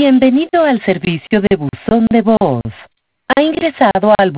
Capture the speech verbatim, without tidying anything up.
Bienvenido al servicio de buzón de voz. Ha ingresado al